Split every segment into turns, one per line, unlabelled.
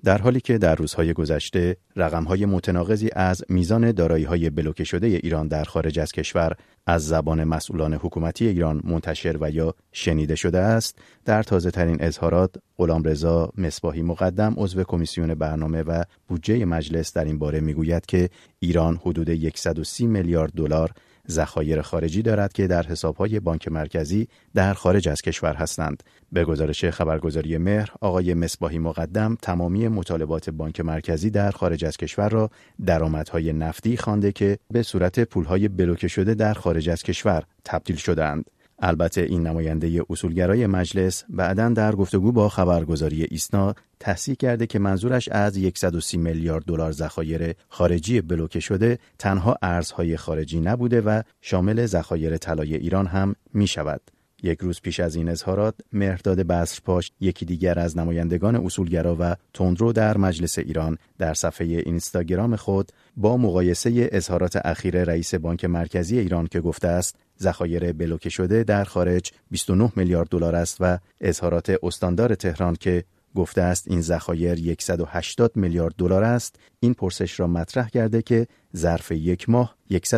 در حالی که در روزهای گذشته رقم‌های متناقضی از میزان دارایی‌های بلوکه شده ایران در خارج از کشور از زبان مسئولان حکومتی ایران منتشر و یا شنیده شده است، در تازه‌ترین اظهارات غلامرضا مصباحی مقدم عضو کمیسیون برنامه و بودجه مجلس در این باره میگوید که ایران حدود 130 میلیارد دلار ذخایر خارجی دارد که در حساب‌های بانک مرکزی در خارج از کشور هستند. به گزارش خبرگزاری مهر، آقای مصباحی مقدم تمامی مطالبات بانک مرکزی در خارج از کشور را درآمدهای نفتی خوانده که به صورت پول‌های بلوکه شده در خارج از کشور تبدیل شده‌اند. البته این نماینده اصولگرای مجلس بعداً در گفتگو با خبرگزاری ایسنا تصحیح کرده که منظورش از 130 میلیارد دلار ذخایر خارجی بلوکه شده تنها ارزهای خارجی نبوده و شامل ذخایر طلای ایران هم می شود. یک روز پیش از این اظهارات، مهرداد بصرپاش، یکی دیگر از نمایندگان اصولگرا و تندرو در مجلس ایران، در صفحه اینستاگرام خود با مقایسه اظهارات اخیر رئیس بانک مرکزی ایران که گفته است ذخایر بلوکه شده در خارج 29 میلیارد دلار است و اظهارات استاندار تهران که گفته است این ذخایر 180 میلیارد دلار است، این پرسش را مطرح کرده که ظرف یک ماه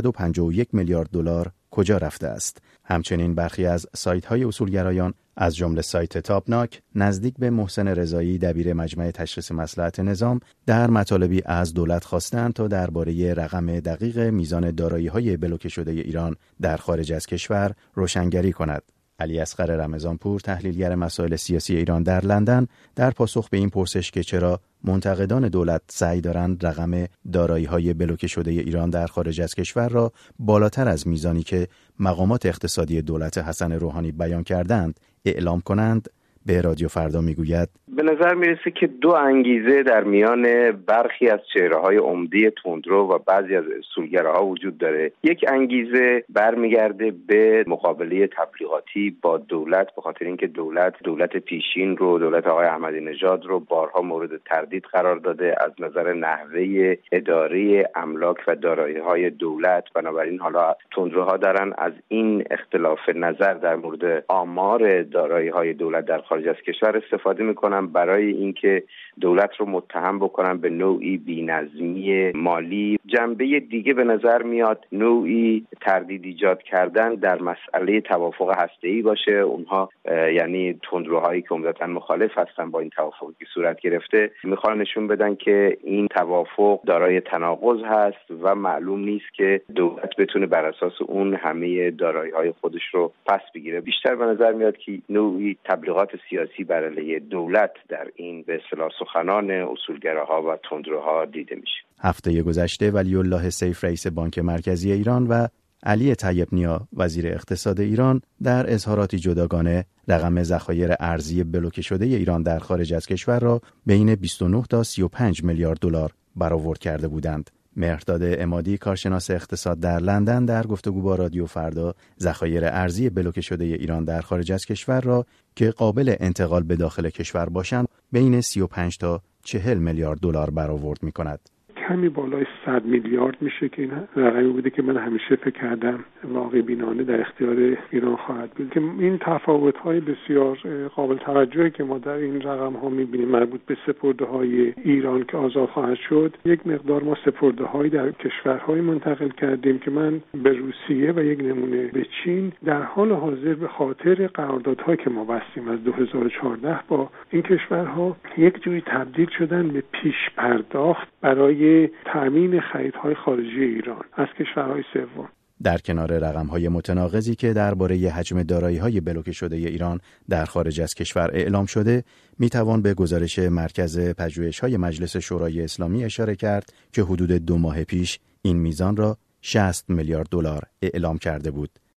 151 میلیارد دلار کجا رفته است. همچنین برخی از سایت‌های اصولگرایان از جمله سایت تابناک نزدیک به محسن رضایی دبیر مجمع تشخیص مصلحت نظام در مطالبی از دولت خواستند تا درباره رقم دقیق میزان دارایی‌های بلوکه شده ایران در خارج از کشور روشنگری کند. علی اصغر رمضانپور، تحلیلگر مسائل سیاسی ایران در لندن، در پاسخ به این پرسش که چرا منتقدان دولت سعی دارند رقم دارایی‌های بلوکه شده ایران در خارج از کشور را بالاتر از میزانی که مقامات اقتصادی دولت حسن روحانی بیان کردند اعلام کنند، به رادیو فردا میگوید
به نظر میرسه که دو انگیزه در میان برخی از چهره‌های عمده تندرو و بعضی از اصولگراها وجود داره. یک انگیزه برمیگرده به مقابله تبلیغاتی با دولت، به خاطر اینکه دولت پیشین رو، دولت آقای احمدی نژاد رو بارها مورد تردید قرار داده از نظر نحوه اداره املاک و دارایی‌های دولت. بنابراین حالا تندروها دارن از این اختلاف نظر در مورد آمار دارایی‌های دولت در خارج از کشور استفاده میکنن برای اینکه دولت رو متهم بکنن به نوعی بی‌نظمی مالی. جنبه دیگه به نظر میاد نوعی تردید ایجاد کردن در مسئله توافق هسته‌ای باشه. اونها یعنی تندروهایی که عمدتاً مخالف هستن با این توافقی که صورت گرفته میخوان نشون بدن که این توافق دارای تناقض هست و معلوم نیست که دولت بتونه بر اساس اون همه دارایی‌های خودش رو پس بگیره. بیشتر به نظر میاد که نوعی تبلیغات سیاسی بر علیه دولت در این به اصطلاح سخنان اصولگراها و تندروها دیده میشه.
هفته گذشته ولی الله سیف رئیس بانک مرکزی ایران و علی طیب نیا وزیر اقتصاد ایران در اظهاراتی جداگانه رقم ذخایر ارزی بلوکه شده ایران در خارج از کشور را بین 29 تا 35 میلیارد دلار برآورد کرده بودند. مهرداد عمادی، کارشناس اقتصاد در لندن، در گفتگو با رادیو فردا ذخایر ارزی بلوکه شده ایران در خارج از کشور را که قابل انتقال به داخل کشور باشند بین 35 تا 40 میلیارد دلار برآورد می‌کند.
کمی بالای 100 میلیارد میشه که این رقمی بوده که من همیشه فکر کردم واقع بینانه در اختیار ایران خواهد بود. که این تفاوت‌های بسیار قابل توجهی که ما در این رقم‌ها می‌بینیم مربوط به سپرده‌های ایران که آزاد خواهد شد، یک مقدار ما سپرده‌های در کشورهای منتقل کردیم که من به روسیه و یک نمونه به چین در حال حاضر به خاطر قراردادهایی که ما بستیم از 2014 با این کشورها یک جوری تبدیل شدن به پیش پرداخت برای تامین خریدهای خارجی ایران از کشورهای سوم.
در کنار رقم‌های متناقضی که درباره حجم دارایی‌های بلوکه شده ایران در خارج از کشور اعلام شده، می‌توان به گزارش مرکز پژوهش‌های مجلس شورای اسلامی اشاره کرد که حدود 2 ماه پیش این میزان را 60 میلیارد دلار اعلام کرده بود.